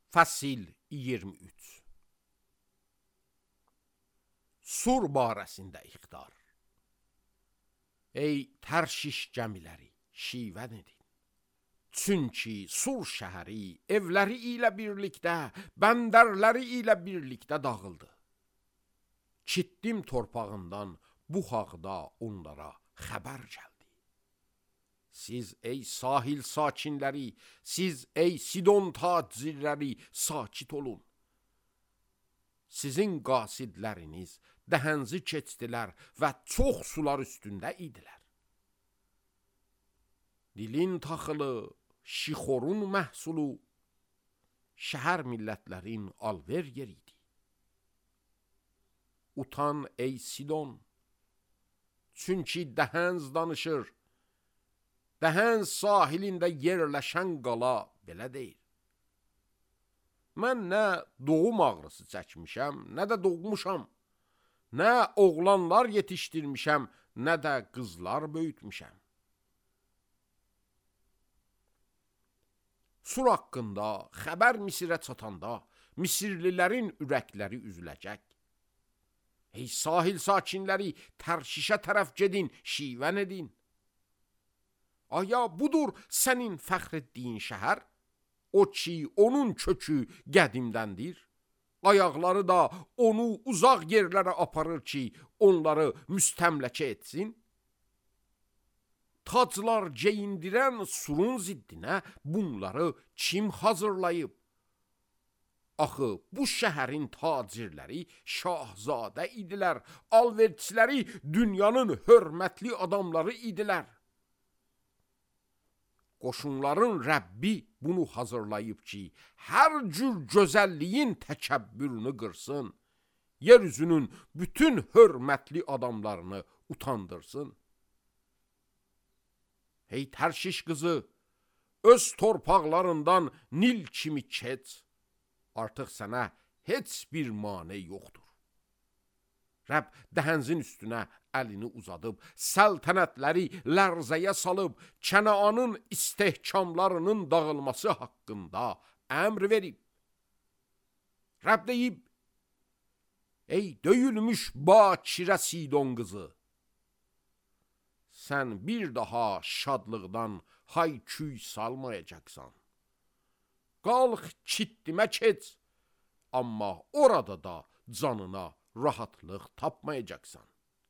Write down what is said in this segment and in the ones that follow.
Fəsil 23. Sur barəsində ixtar. Ey Tərşiş gəmiləri, şivən edin. Çünki Sur şəhəri evləri ilə birlikdə, bəndərləri ilə birlikdə dağıldı. Çitdim torpağından bu haqda onlara xəbər gəldi. Siz ey sahil sakinləri, siz ey Sidon tacirləri sakit olun. Sizin qasidləriniz dəhənzi keçdilər və çox sular üstündə idilər. Dilin taxılı, şixorun məhsulu, şəhər millətlərin alver yeriydi. Utan ey Sidon, çünki dəhənz danışır. Dəhənz sahilində yerləşən qala belə deyil. Mən nə doğum ağrısı çəkmişəm, nə də doğmuşam. Nə oğlanlar yetişdirmişəm, nə də qızlar böyütmüşəm. Sur haqqında xəbər Misirə çatanda, Misirlilərin ürəkləri üzüləcək. Ey sahil sakinləri, Tərşişə tərəf gedin, şivən edin. Aya budur sənin fəxr etdiyin şəhər? O ki, onun kökü qədimdəndir. Ayaqları da onu uzaq yerlərə aparır ki, onları müstəmləkə etsin. Taclar geyindirən surun ziddinə bunları kim hazırlayıb? Axı, bu şəhərin tacirləri şahzadə idilər, alverçiləri dünyanın hörmətli adamları idilər. Qoşunların Rəbbi bunu hazırlayıb ki, hər cür gözəlliyin təkəbbürünü qırsın, yeryüzünün bütün hörmətli adamlarını utandırsın. Ey Tərşiş qızı, öz torpaqlarından Nil kimi keç, artıq sənə heç bir mane yoxdur. Rəbb dəhənzin üstünə əlini uzadıb, səltənətləri lərzəyə salıb, Kənaanın istehkamlarının dağılması haqqında əmr verib. Rəbb deyib, ey döyülmüş bakirə Sidon qızı, sən bir daha şadlıqdan hay-küy salmayacaqsan. Qalx Çitdimə keç, amma orada da canına rahatlıq tapmayacaqsan.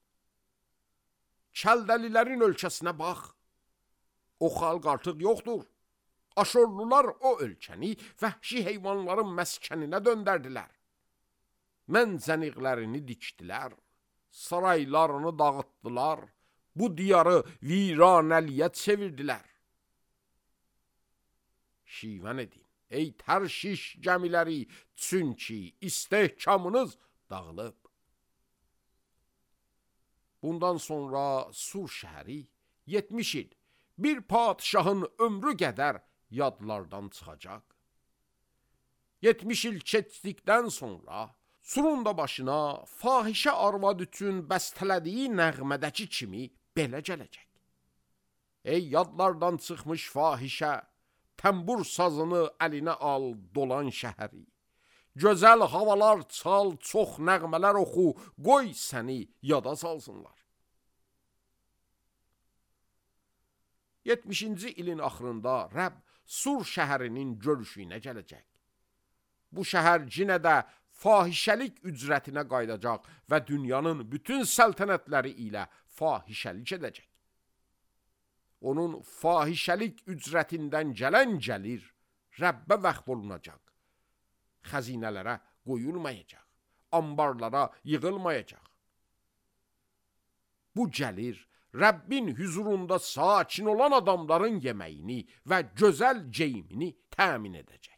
Kəldəlilərin ölkəsinə bax, o xalq artıq yoxdur. Aşorlular o ölkəni vəhşi heyvanların məskəninə döndərdilər. Mənzəniqlərini dikdilər, saraylarını dağıtdılar, bu diyarı viranəliyə çevirdilər. Şivən edin, ey Tərşiş gəmiləri, çünki istehkamınız dağılıb. Bundan sonra Sur şəhəri 70 il bir padişahın ömrü qədər yadlardan çıxacaq. 70 il keçdikdən sonra Surun da başına fahişə arvad üçün bəstələdiyi nəğmədəki kimi belə gələcək. Ey yadlardan çıxmış fahişə, təmbur sazını əlinə al, dolan şəhəri. Gözəl havalar çal, çox nəğmələr oxu, qoy səni yada salsınlar. 70-ci ilin axırında Rəbb Sur şəhərinin görüşünə gələcək. Bu şəhər yenə də fahişəlik ücrətinə qaydacaq və dünyanın bütün səltənətləri ilə fahişəlik edəcək. Onun fahişəlik ücrətindən gələn gəlir Rəbbə vəqf olunacaq. Xəzinələrə qoyulmayacaq, ambarlara yığılmayacaq. Bu gəlir Rəbbin huzurunda sakin olan adamların yeməyini və gözəl geyimini təmin edəcək.